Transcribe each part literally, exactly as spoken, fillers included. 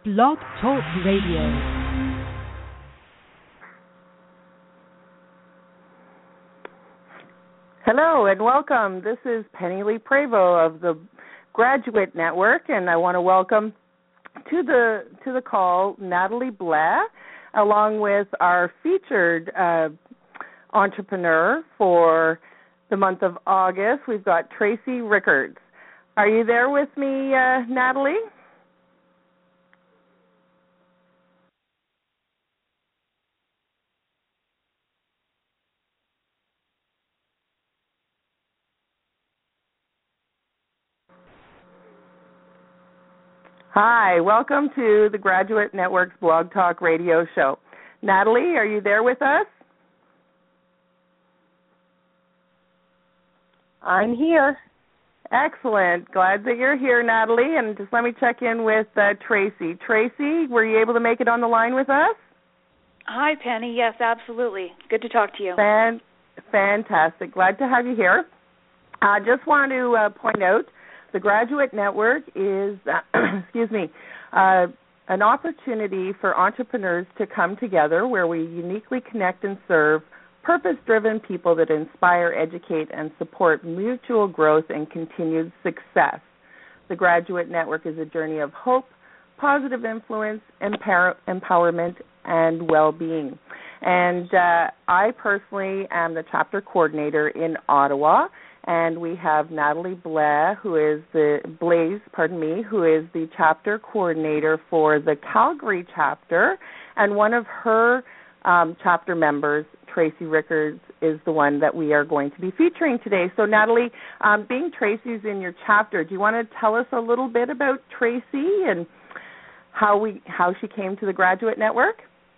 Blog Talk Radio. Hello and welcome. This is Penny Lee Prevost of the Graduate Network, and I want to welcome to the to the call Natalie Blais, along with our featured uh, entrepreneur for the month of August. We've got Tracy Rickards. Are you there with me, uh, Natalie? Hi, welcome to the Graduate Network's Blog Talk Radio show. Natalie, are you there with us? I'm here. Excellent. Glad that you're here, Natalie. And just let me check in with uh, Tracy. Tracy, were you able to make it on the line with us? Hi, Penny. Yes, absolutely. Good to talk to you. Fan- fantastic. Glad to have you here. I uh, just want to uh, point out the Graduate Network is, uh, excuse me, uh, an opportunity for entrepreneurs to come together where we uniquely connect and serve purpose-driven people that inspire, educate, and support mutual growth and continued success. The Graduate Network is a journey of hope, positive influence, empower- empowerment, and well-being. And uh, I personally am the chapter coordinator in Ottawa, and we have Natalie Blais, who is the Blaze, pardon me, who is the chapter coordinator for the Calgary chapter, and one of her um, chapter members, Tracy Rickards, is the one that we are going to be featuring today. So, Natalie, um, being Tracy's in your chapter, do you want to tell us a little bit about Tracy and how we how she came to the Graduate Network?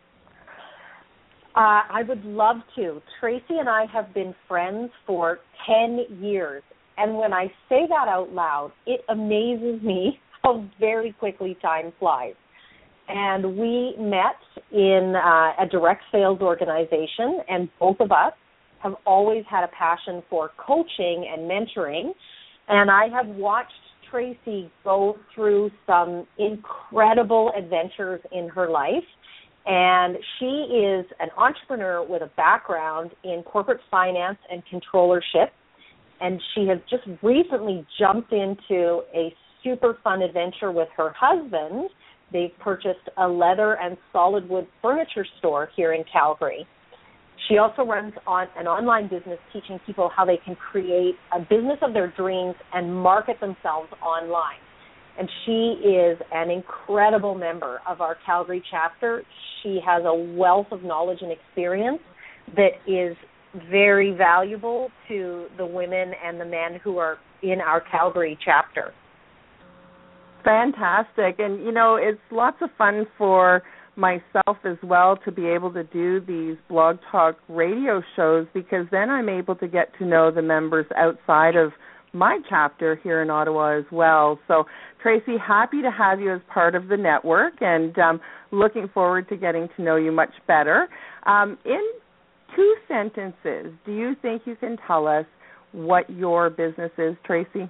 Uh, I would love to. Tracy and I have been friends for ten years, and when I say that out loud, it amazes me how very quickly time flies. And we met in uh, a direct sales organization, and both of us have always had a passion for coaching and mentoring, and I have watched Tracy go through some incredible adventures in her life. And she is an entrepreneur with a background in corporate finance and controllership. And she has just recently jumped into a super fun adventure with her husband. They've purchased a leather and solid wood furniture store here in Calgary. She also runs on an online business teaching people how they can create a business of their dreams and market themselves online. And she is an incredible member of our Calgary chapter. She has a wealth of knowledge and experience that is very valuable to the women and the men who are in our Calgary chapter. Fantastic. And, you know, it's lots of fun for myself as well to be able to do these Blog Talk radio shows, because then I'm able to get to know the members outside of my chapter here in Ottawa as well. So, Tracy, happy to have you as part of the network, and um, looking forward to getting to know you much better. Um, in two sentences, do you think you can tell us what your business is, Tracy?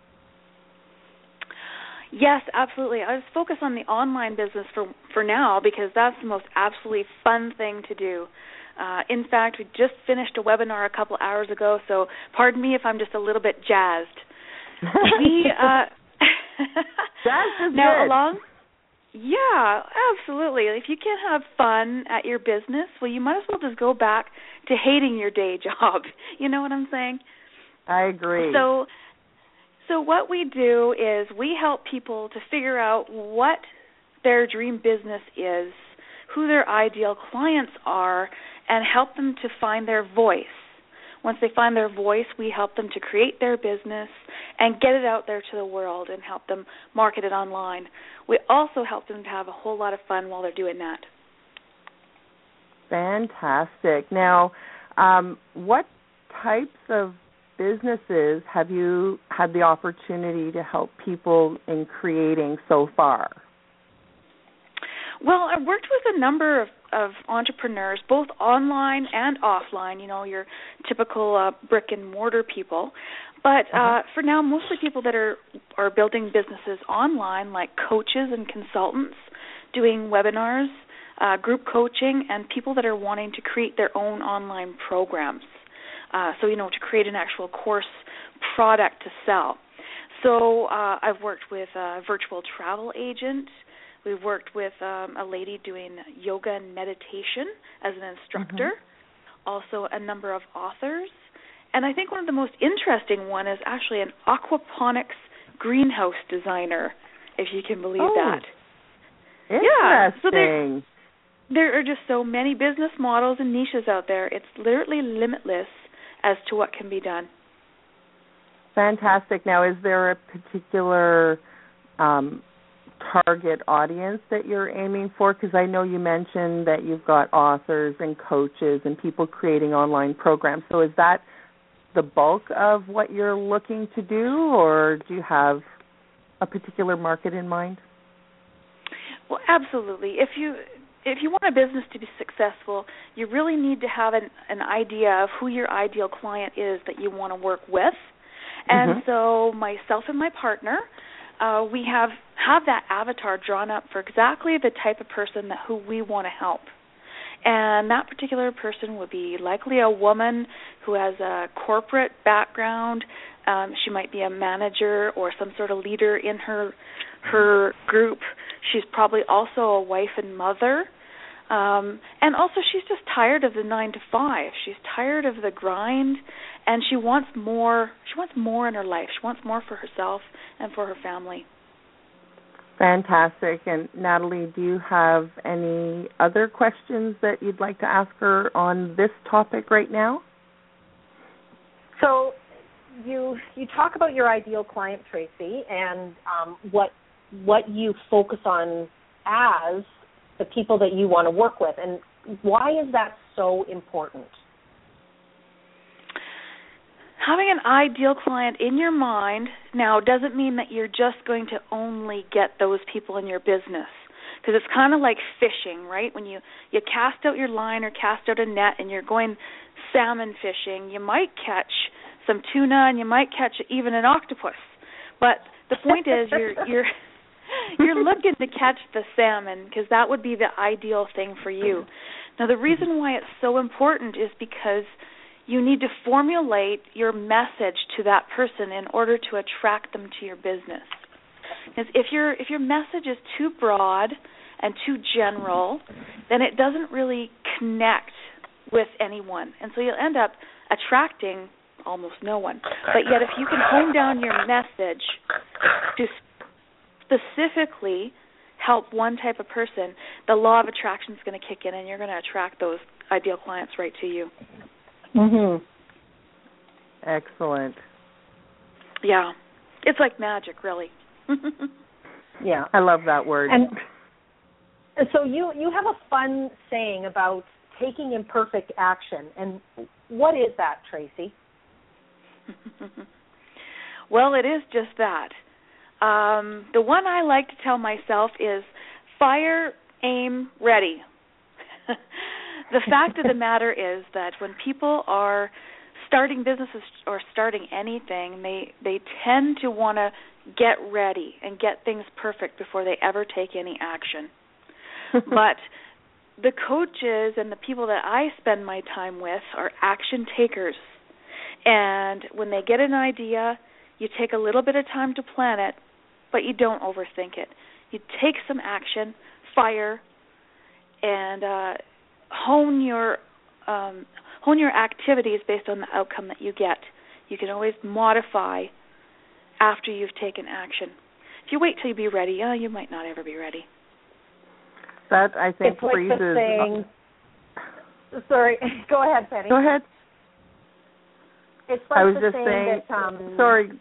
Yes, absolutely. I was focused on the online business for for now because that's the most absolutely fun thing to do. Uh, in fact, we just finished a webinar a couple hours ago, so pardon me if I'm just a little bit jazzed. we, uh, Jazz is now good. along, yeah, absolutely. If you can't have fun at your business, well, you might as well just go back to hating your day job. You know what I'm saying? I agree. So, so what we do is we help people to figure out what their dream business is, who their ideal clients are, and help them to find their voice. Once they find their voice, we help them to create their business and get it out there to the world and help them market it online. We also help them to have a whole lot of fun while they're doing that. Fantastic. Now, um, what types of businesses have you had the opportunity to help people in creating so far? Well, I've worked with a number of, of entrepreneurs, both online and offline, you know, your typical uh, brick and mortar people. But uh, uh-huh. for now, mostly people that are, are building businesses online, like coaches and consultants doing webinars, uh, group coaching, and people that are wanting to create their own online programs. Uh, so, you know, to create an actual course product to sell. So uh, I've worked with a virtual travel agent. We've worked with um, a lady doing yoga and meditation as an instructor, mm-hmm. also a number of authors. And I think one of the most interesting one is actually an aquaponics greenhouse designer, if you can believe oh, that. Interesting. Yeah, so there, there are just so many business models and niches out there. It's literally limitless as to what can be done. Fantastic. Now, is there a particular um, target audience that you're aiming for? Because I know you mentioned that you've got authors and coaches and people creating online programs. So is that the bulk of what you're looking to do, or do you have a particular market in mind? Well, absolutely. If you if you want a business to be successful, you really need to have an, an idea of who your ideal client is that you want to work with. And mm-hmm. so myself and my partner, uh, we have, have that avatar drawn up for exactly the type of person that who we want to help. And that particular person would be likely a woman who has a corporate background. Um, she might be a manager or some sort of leader in her her group. She's probably also a wife and mother. Um, and also she's just tired of the nine to five. She's tired of the grind, and she wants more. She wants more in her life. She wants more for herself and for her family. Fantastic. And Natalie, do you have any other questions that you'd like to ask her on this topic right now? So you you talk about your ideal client, Tracy, and um, what what you focus on as the people that you want to work with, and why is that so important? Having an ideal client in your mind now doesn't mean that you're just going to only get those people in your business, because it's kind of like fishing, right? When you, you cast out your line or cast out a net and you're going salmon fishing, you might catch some tuna and you might catch even an octopus. But the point is you're you're you're looking to catch the salmon, because that would be the ideal thing for you. Now, the reason why it's so important is because you need to formulate your message to that person in order to attract them to your business. Because if your if your message is too broad and too general, then it doesn't really connect with anyone, and so you'll end up attracting almost no one. But yet, if you can hone down your message to specifically help one type of person, the law of attraction is going to kick in, and you're going to attract those ideal clients right to you. Mhm. Excellent. Yeah, it's like magic, really. Yeah, I love that word. And so you you have a fun saying about taking imperfect action, and what is that, Tracy? Well, it is just that. Um, the one I like to tell myself is fire, aim, ready. The fact of the matter is that when people are starting businesses or starting anything, they, they tend to want to get ready and get things perfect before they ever take any action. But the coaches and the people that I spend my time with are action takers. And when they get an idea, you take a little bit of time to plan it, but you don't overthink it. You take some action, fire, and uh, hone your um, hone your activities based on the outcome that you get. You can always modify after you've taken action. If you wait till you be ready, oh, you might not ever be ready. That, I think, it's like freezes. The saying, sorry, go ahead, Penny. Go ahead. It's like I was the just saying, saying that, um, sorry.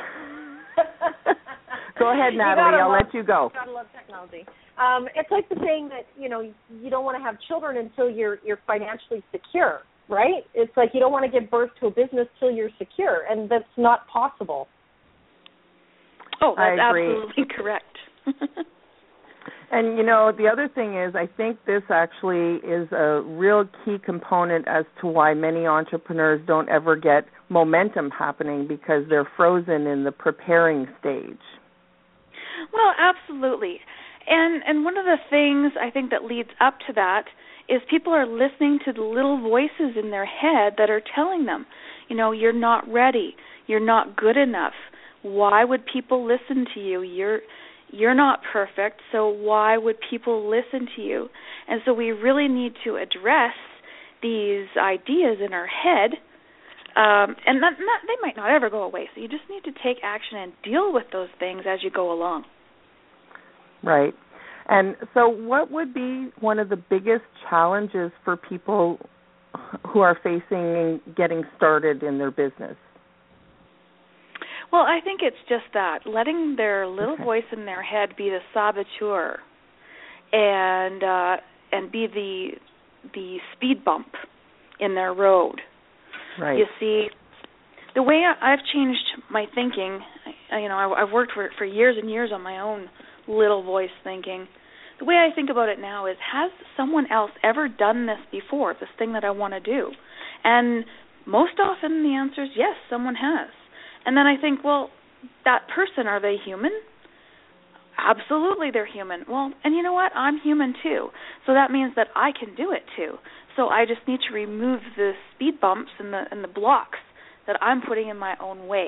Go ahead, Natalie. I'll love, let you go. You gotta love technology. Um, it's like the saying that, you know, you don't want to have children until you're you're financially secure, right? It's like you don't want to give birth to a business till you're secure, and that's not possible. Oh, that's I agree. absolutely correct. And, you know, the other thing is I think this actually is a real key component as to why many entrepreneurs don't ever get momentum happening, because they're frozen in the preparing stage. Well, absolutely. And and one of the things I think that leads up to that is people are listening to the little voices in their head that are telling them, you know, you're not ready, you're not good enough. Why would people listen to you? You're you're not perfect, so why would people listen to you? And so we really need to address these ideas in our head, um, and not, not, they might not ever go away. So you just need to take action and deal with those things as you go along. Right. And so what would be one of the biggest challenges for people who are facing getting started in their business? Well, I think it's just that, letting their little okay. voice in their head be the saboteur and uh, and be the the speed bump in their road. Right. You see, the way I've changed my thinking, you know, I've worked for, for years and years on my own little voice thinking. The way I think about it now is, has someone else ever done this before, this thing that I want to do? And most often the answer is yes, someone has. And then I think, well, that person, are they human? Absolutely they're human. Well, and you know what? I'm human too. So that means that I can do it too. So I just need to remove the speed bumps and the and the blocks that I'm putting in my own way.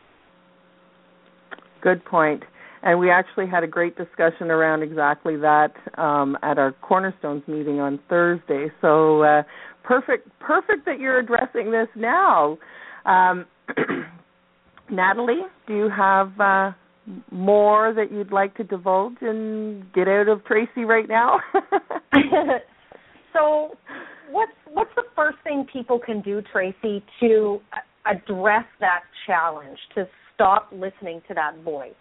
Good point. And we actually had a great discussion around exactly that um, at our Cornerstones meeting on Thursday. So uh, perfect, perfect that you're addressing this now. Um, Natalie, do you have uh, more that you'd like to divulge and get out of Tracy right now? So what's what's the first thing people can do, Tracy, to address that challenge, to stop listening to that voice?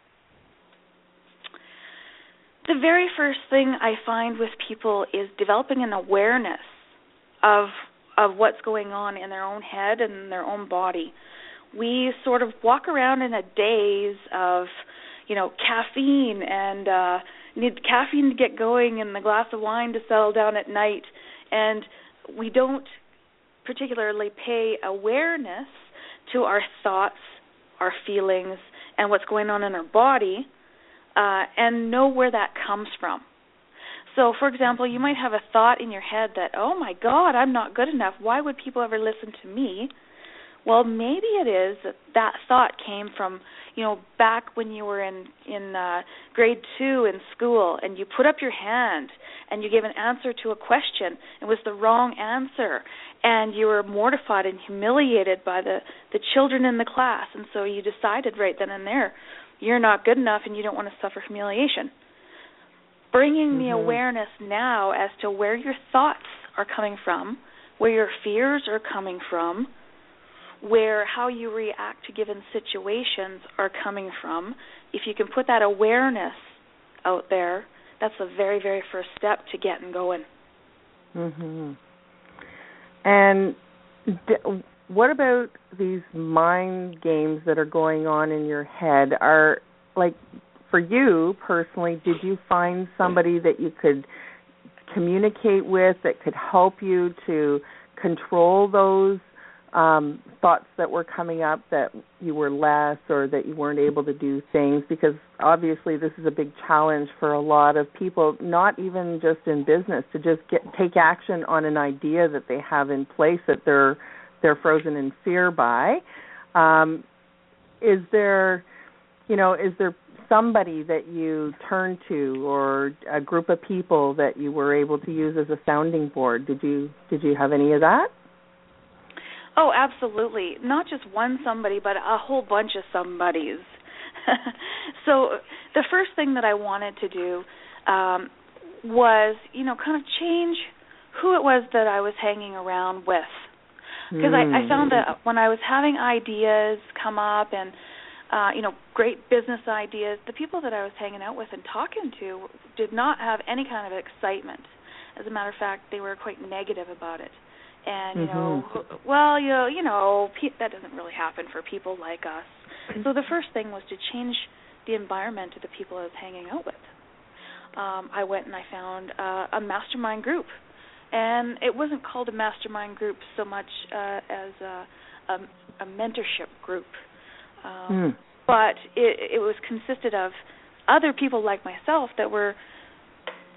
The very first thing I find with people is developing an awareness of of what's going on in their own head and their own body. We sort of walk around in a daze of, you know, caffeine and uh, need caffeine to get going and the glass of wine to settle down at night, and we don't particularly pay awareness to our thoughts, our feelings, and what's going on in our body, uh, and know where that comes from. So, for example, you might have a thought in your head that, oh, my God, I'm not good enough. Why would people ever listen to me? Well, maybe it is that that thought came from, you know, back when you were in, in uh, grade two in school, and you put up your hand and you gave an answer to a question. It was the wrong answer, and you were mortified and humiliated by the, the children in the class, and so you decided right then and there you're not good enough and you don't want to suffer humiliation. Bringing mm-hmm. the awareness now as to where your thoughts are coming from, where your fears are coming from, where how you react to given situations are coming from. If you can put that awareness out there, that's the very, very first step to getting going. Mm-hmm. And d- what about these mind games that are going on in your head? Are, like, for you personally, did you find somebody that you could communicate with that could help you to control those um, thoughts that were coming up, that you were less or that you weren't able to do things? Because obviously this is a big challenge for a lot of people, not even just in business, to just get take action on an idea that they have in place that they're they're frozen in fear by. Um, is there, you know, is there somebody that you turn to, or a group of people that you were able to use as a sounding board? Did you did you have any of that? Oh, absolutely. Not just one somebody, but a whole bunch of somebodies. So the first thing that I wanted to do um, was, you know, kind of change who it was that I was hanging around with. Because mm. I, I found that when I was having ideas come up and, uh, you know, great business ideas, the people that I was hanging out with and talking to did not have any kind of excitement. As a matter of fact, they were quite negative about it. And, you mm-hmm. know, well, you know, you know, pe- that doesn't really happen for people like us. So the first thing was to change the environment of the people I was hanging out with. Um, I went and I found uh, a mastermind group. And it wasn't called a mastermind group so much uh, as a, a, a mentorship group. Um, mm. But it, it was consisted of other people like myself that were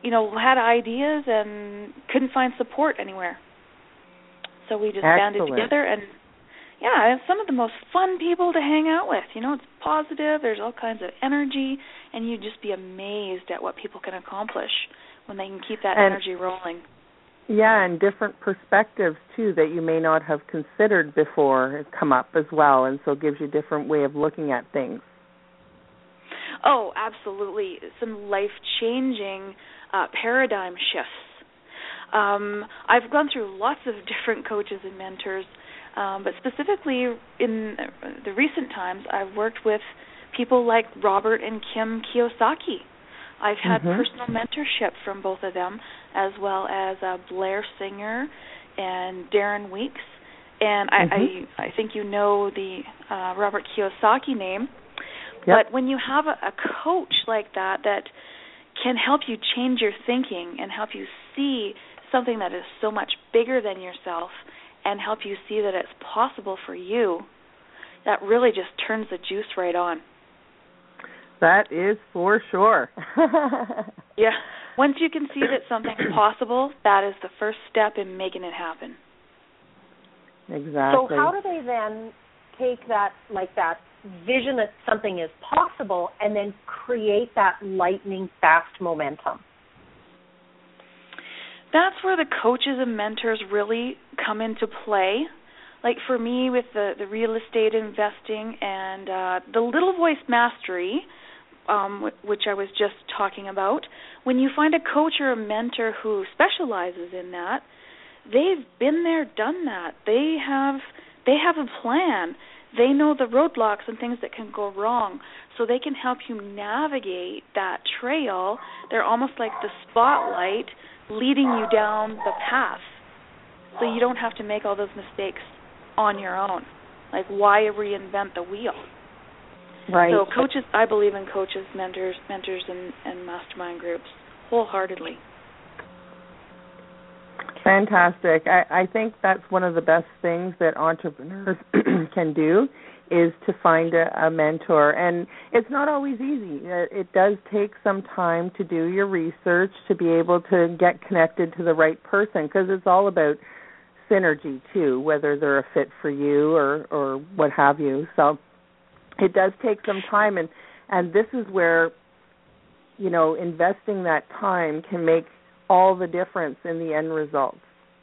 you know, had ideas and couldn't find support anywhere. So we just Excellent. banded together, and yeah, it's some of the most fun people to hang out with. You know, it's positive, there's all kinds of energy, and you'd just be amazed at what people can accomplish when they can keep that and, energy rolling. Yeah, and different perspectives, too, that you may not have considered before come up as well, and so it gives you a different way of looking at things. Oh, absolutely. Some life-changing uh, paradigm shifts. Um, I've gone through lots of different coaches and mentors, um, but specifically in the recent times, I've worked with people like Robert and Kim Kiyosaki. I've had mm-hmm. personal mentorship from both of them, as well as uh, Blair Singer and Darren Weeks. And I, mm-hmm. I, I think you know the uh, Robert Kiyosaki name. Yep. But when you have a, a coach like that that can help you change your thinking and help you see something that is so much bigger than yourself and help you see that it's possible for you, that really just turns the juice right on. That is for sure. Yeah. Once you can see that something's possible, that is the first step in making it happen. Exactly. So how do they then take that, like that vision that something is possible and then create that lightning fast momentum? That's where the coaches and mentors really come into play. Like for me with the, the real estate investing and uh, the Little Voice Mastery, um, which I was just talking about, when you find a coach or a mentor who specializes in that, they've been there, done that. They have they have a plan. They know the roadblocks and things that can go wrong, so they can help you navigate that trail. They're almost like the spotlight leading you down the path, so you don't have to make all those mistakes on your own. Like, why reinvent the wheel? Right. So coaches, I believe in coaches, mentors, mentors, and, and mastermind groups wholeheartedly. Fantastic. I, I think that's one of the best things that entrepreneurs can do is to find a, a mentor. And it's not always easy. It, it does take some time to do your research to be able to get connected to the right person, because it's all about synergy too, whether they're a fit for you or, or what have you. So it does take some time, and, and this is where, you know, investing that time can make all the difference in the end results.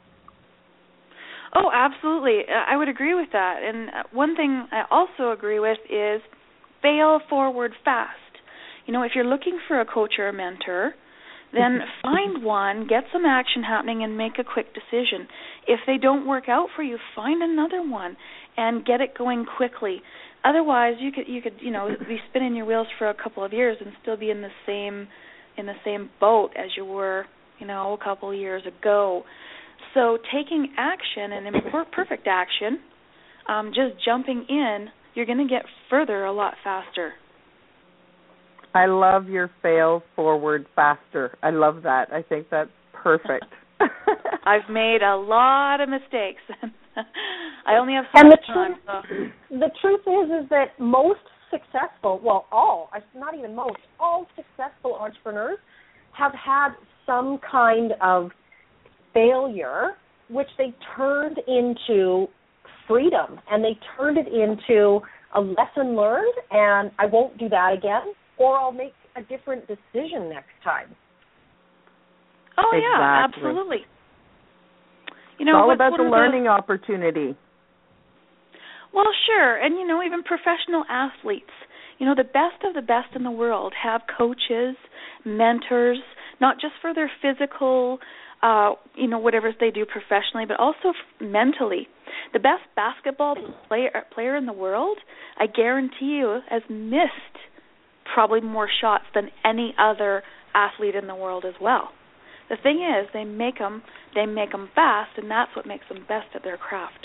Oh, absolutely. I would agree with that. And one thing I also agree with is fail forward fast. You know, if you're looking for a coach or a mentor, then find one, get some action happening, and make a quick decision. If they don't work out for you, find another one and get it going quickly. Otherwise, you could you could you know be spinning your wheels for a couple of years and still be in the same in the same boat as you were, you know, a couple of years ago. So taking action and perfect action, um, just jumping in, you're going to get further a lot faster. I love your fail forward faster. I love that. I think that's perfect. I've made a lot of mistakes. I only have so and much the time. Truth, so. The truth is, is that most successful, well, all, not even most, all successful entrepreneurs have had some kind of failure, which they turned into freedom, and they turned it into a lesson learned, and I won't do that again, or I'll make a different decision next time. Oh, exactly. yeah, absolutely. You know, it's all what, about what the are learning the, opportunity. Well, sure, and, you know, even professional athletes. You know, the best of the best in the world have coaches, mentors, not just for their physical, uh, you know, whatever they do professionally, but also f- mentally. The best basketball player, player in the world, I guarantee you, has missed probably more shots than any other athlete in the world as well. The thing is, they make them, they make them fast, and that's what makes them best at their craft.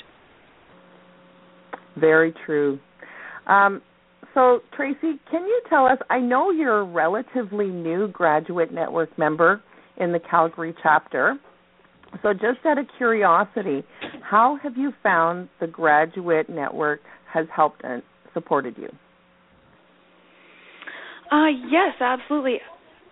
Very true. Um, so, Tracy, can you tell us, I know you're a relatively new Graduate Network member in the Calgary chapter. So just out of curiosity, how have you found the Graduate Network has helped and supported you? Uh, yes, absolutely.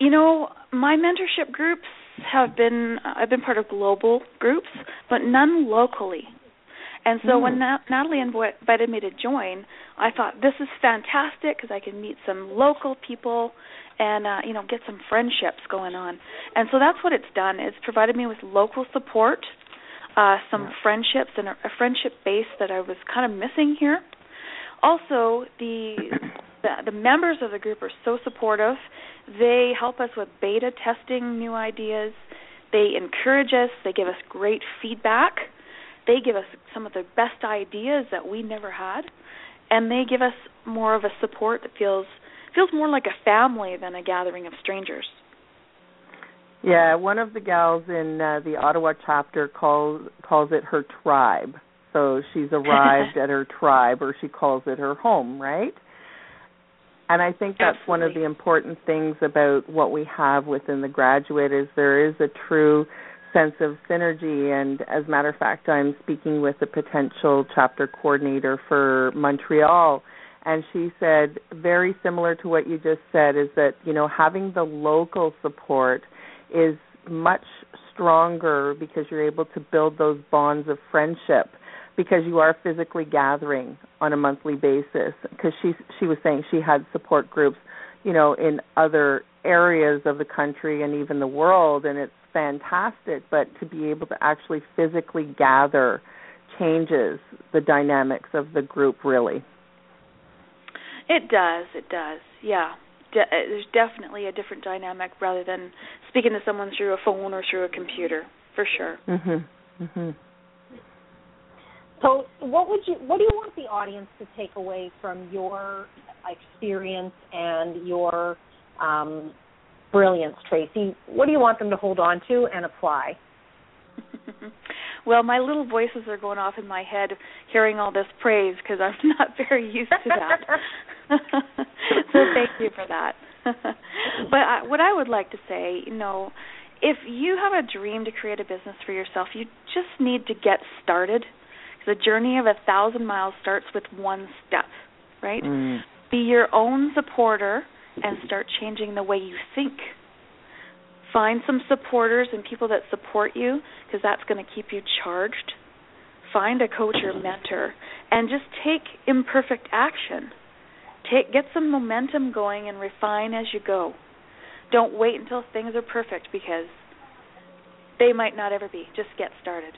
You know, my mentorship groups have been, I've been part of global groups, but none locally. And so mm. when Nat- Natalie invited me to join, I thought, this is fantastic because I can meet some local people and, uh, you know, get some friendships going on. And so that's what it's done. It's provided me with local support, uh, some yeah. friendships, and a, a friendship base that I was kind of missing here. Also, the, the the members of the group are so supportive. They help us with beta testing new ideas. They encourage us. They give us great feedback. They give us some of the best ideas that we never had. And they give us more of a support that feels feels more like a family than a gathering of strangers. Yeah, one of the gals in uh, the Ottawa chapter calls calls it her tribe. So she's arrived at her tribe, or she calls it her home, right? And I think that's Absolutely. one of the important things about what we have within the Graduate is there is a true sense of synergy. And as a matter of fact, I'm speaking with a potential chapter coordinator for Montreal, and she said, very similar to what you just said, is that, you know, having the local support is much stronger because you're able to build those bonds of friendship, because you are physically gathering on a monthly basis. Because she she was saying she had support groups, you know, in other areas of the country and even the world, and it's fantastic. But to be able to actually physically gather changes the dynamics of the group, really. It does, it does, yeah. De- there's definitely a different dynamic rather than speaking to someone through a phone or through a computer, for sure. Mm-hmm. Mm-hmm. So what would you, what do you want the audience to take away from your experience and your um, brilliance, Tracy? What do you want them to hold on to and apply? Well, my little voices are going off in my head hearing all this praise because I'm not very used to that. So thank you for that. But I, what I would like to say, you know, if you have a dream to create a business for yourself, you just need to get started. The journey of a thousand miles starts with one step, right? Mm. Be your own supporter and start changing the way you think. Find some supporters and people that support you, because that's going to keep you charged. Find a coach or mentor and just take imperfect action. Take, get some momentum going and refine as you go. Don't wait until things are perfect, because they might not ever be. Just get started.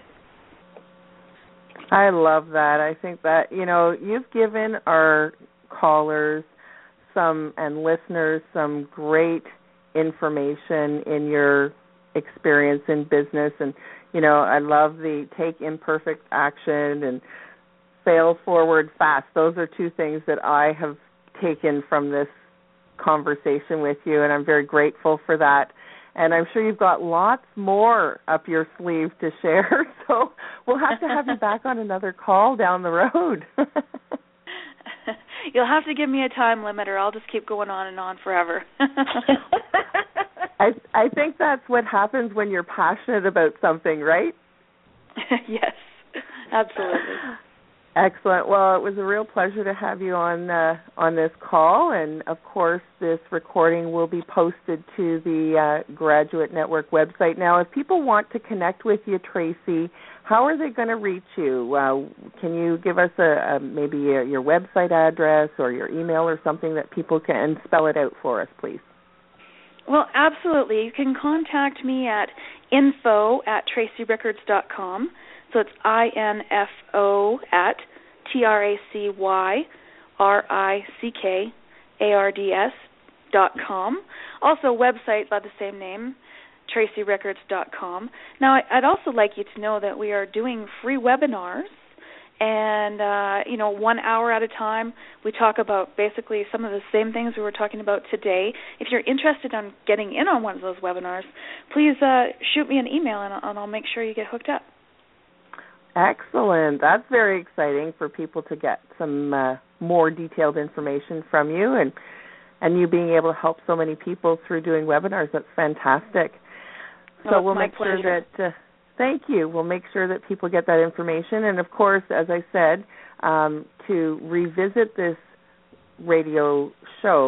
I love that. I think that, you know, you've given our callers some and listeners some great information in your experience in business. And, you know, I love the take imperfect action and fail forward fast. Those are two things that I have taken from this conversation with you, and I'm very grateful for that. And I'm sure you've got lots more up your sleeve to share, so we'll have to have you back on another call down the road. You'll have to give me a time limit, or I'll just keep going on and on forever. I I think that's what happens when you're passionate about something, right? Yes, absolutely. Excellent. Well, it was a real pleasure to have you on uh, on this call, and of course, this recording will be posted to the uh, Graduate Network website. Now, if people want to connect with you, Tracy, how are they going to reach you? Uh, can you give us a, a maybe a, your website address or your email or something that people can spell it out for us, please? Well, absolutely. You can contact me at info at tracy rickards dot com. So it's I N F O at T R A C Y R I C K A R D S dot com. Also, a website by the same name, tracy rickards dot com. Now, I'd also like you to know that we are doing free webinars, and, uh, you know, one hour at a time. We talk about basically some of the same things we were talking about today. If you're interested in getting in on one of those webinars, please uh, shoot me an email, and I'll, and I'll make sure you get hooked up. Excellent. That's very exciting for people to get some uh, more detailed information from you, and and you being able to help so many people through doing webinars. That's fantastic. So oh, we'll my make pleasure. sure that, uh, thank you, we'll make sure that people get that information. And, of course, as I said, um, to revisit this radio show,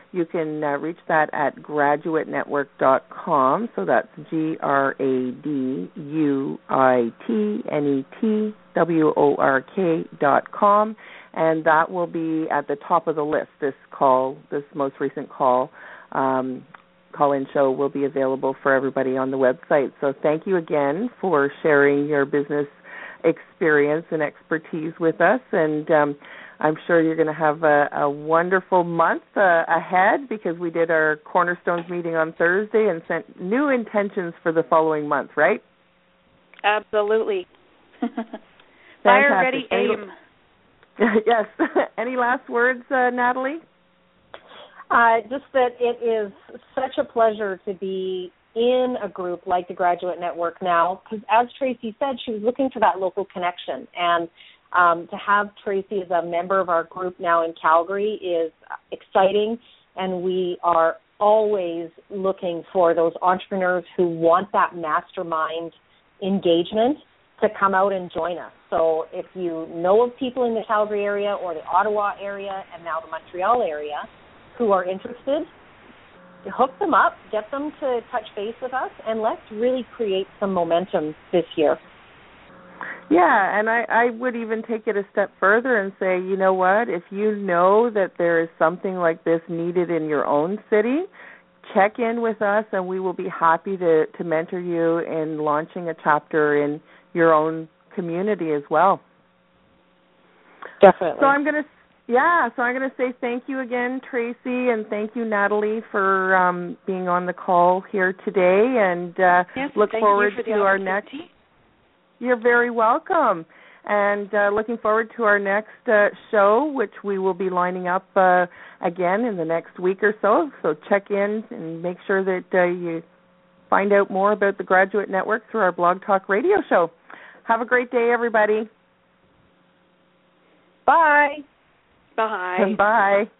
You can uh, reach that at graduate network dot com. So that's G R A D U I T N E T W O R K dot com. And that will be at the top of the list. This call, this most recent call, um, call-in show will be available for everybody on the website. So thank you again for sharing your business experience and expertise with us. And um, I'm sure you're going to have a, a wonderful month uh, ahead, because we did our Cornerstones meeting on Thursday and sent new intentions for the following month, right? Absolutely. Fire, ready, aim. Yes. Any last words, uh, Natalie? Uh, just that it is such a pleasure to be in a group like the Graduate Network now, because as Tracy said, she was looking for that local connection. And um, to have Tracy as a member of our group now in Calgary is exciting, and we are always looking for those entrepreneurs who want that mastermind engagement to come out and join us. So if you know of people in the Calgary area or the Ottawa area and now the Montreal area who are interested, hook them up, get them to touch base with us, and let's really create some momentum this year. Yeah, and I, I would even take it a step further and say, you know what, if you know that there is something like this needed in your own city, check in with us, and we will be happy to, to mentor you in launching a chapter in your own community as well. Definitely. So I'm going to, yeah, so I'm going to say thank you again, Tracy, and thank you, Natalie, for um, being on the call here today, and uh, yes, look thank forward you for to our next. You're very welcome. And uh, looking forward to our next uh, show, which we will be lining up uh, again in the next week or so. So check in and make sure that uh, you find out more about the Graduate Network through our Blog Talk radio show. Have a great day, everybody. Bye. Bye. Bye.